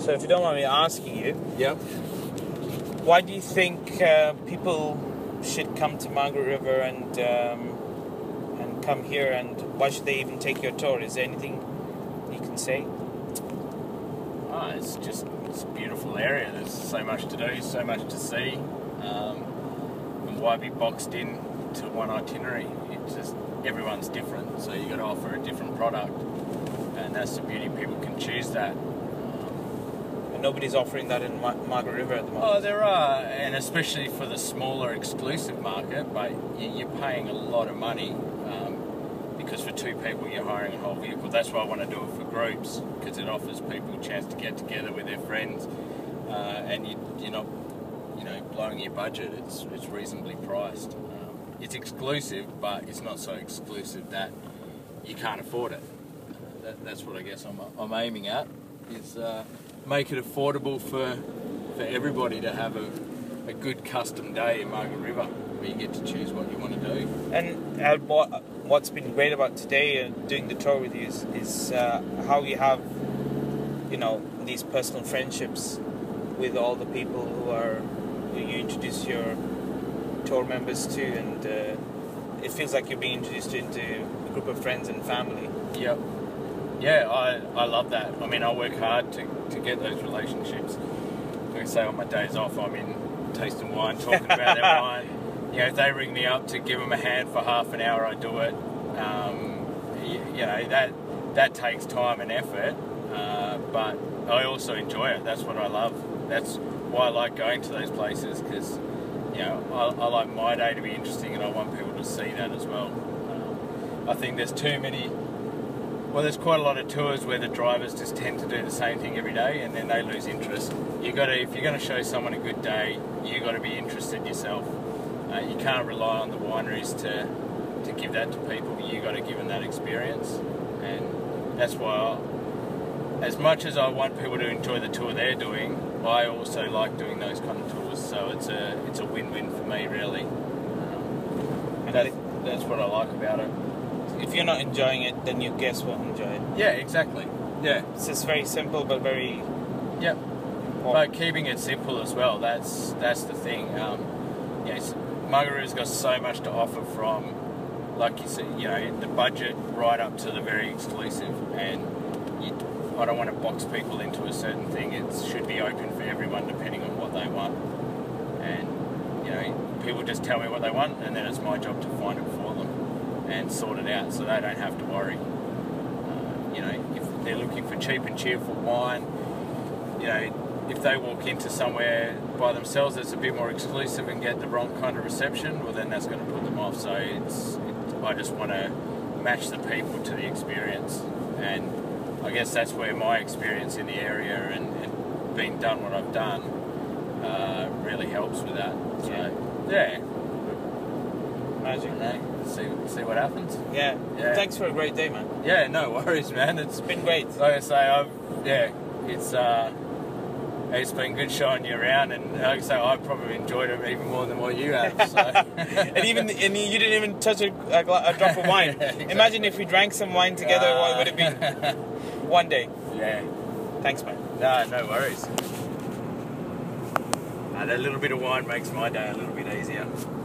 So if you don't mind me asking you, Yep. why do you think people should come to Margaret River and come here, and why should they even take your tour? Is there anything you can say? It's a beautiful area. There's so much to do, so much to see, and why be boxed in to one itinerary? It's just everyone's different, so you got to offer a different product, and that's the beauty. People can choose that. And nobody's offering that in Margaret River at the moment. Oh, there are, and especially for the smaller exclusive market, but you're paying a lot of money because for two people you're hiring a whole vehicle. That's why I want to do it for groups, because it offers people a chance to get together with their friends, and you're not, blowing your budget. It's reasonably priced. It's exclusive, but it's not so exclusive that you can't afford it. That's what I guess I'm aiming at, is make it affordable for everybody to have a good custom day in Margaret River, where you get to choose what you want to do. And what's been great about today doing the tour with you is how you have, these personal friendships with all the people who you introduce your tour members to, and it feels like you're being introduced into a group of friends and family. Yep. Yeah, I love that. I mean, I work hard to get those relationships. Like I say, on my days off, I'm in tasting wine, talking about their wine. If they ring me up to give them a hand for half an hour, I do it. That takes time and effort, but I also enjoy it. That's what I love. That's why I like going to those places, because I like my day to be interesting, and I want people to see that as well. I think there's there's quite a lot of tours where the drivers just tend to do the same thing every day, and then they lose interest. If you're going to show someone a good day, you got to be interested yourself. You can't rely on the wineries to give that to people. You got to give them that experience, and that's why, as much as I want people to enjoy the tour they're doing, I also like doing those kind of tours. So it's a win-win for me, really. That's what I like about it. If you're not enjoying it, then your guests won't enjoy it. Yeah, exactly. Yeah. It's just very simple, but very... Yep. But keeping it simple as well, that's the thing. Margaret River's got so much to offer, from, like you said, the budget right up to the very exclusive. And I don't want to box people into a certain thing. It should be open for everyone depending on what they want. And, people just tell me what they want, and then it's my job to find it for them and sort it out, so they don't have to worry. If they're looking for cheap and cheerful wine, if they walk into somewhere by themselves that's a bit more exclusive and get the wrong kind of reception, well, then that's going to put them off. So I just want to match the people to the experience, and I guess that's where my experience in the area and being done what I've done really helps with that. So yeah. Magic. See what happens. Yeah. Thanks for a great day, man. Yeah, no worries, man. It's been great. Like I say, it's been good showing you around, and like I say, I've probably enjoyed it even more than what you have. So. and you didn't even touch a drop of wine. Exactly. Imagine if we drank some wine together. What would it be? One day. Yeah. Thanks, man. No worries. That little bit of wine makes my day a little bit easier.